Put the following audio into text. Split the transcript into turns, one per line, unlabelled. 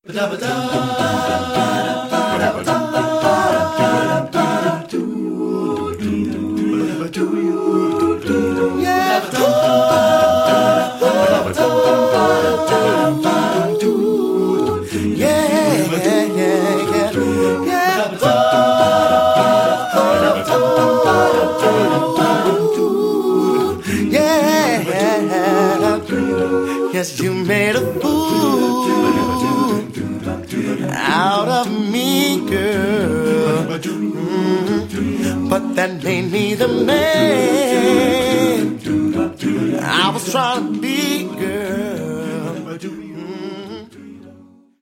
Yes, you made a fool out of me, girl. But that made me the man I was trying to be, girl.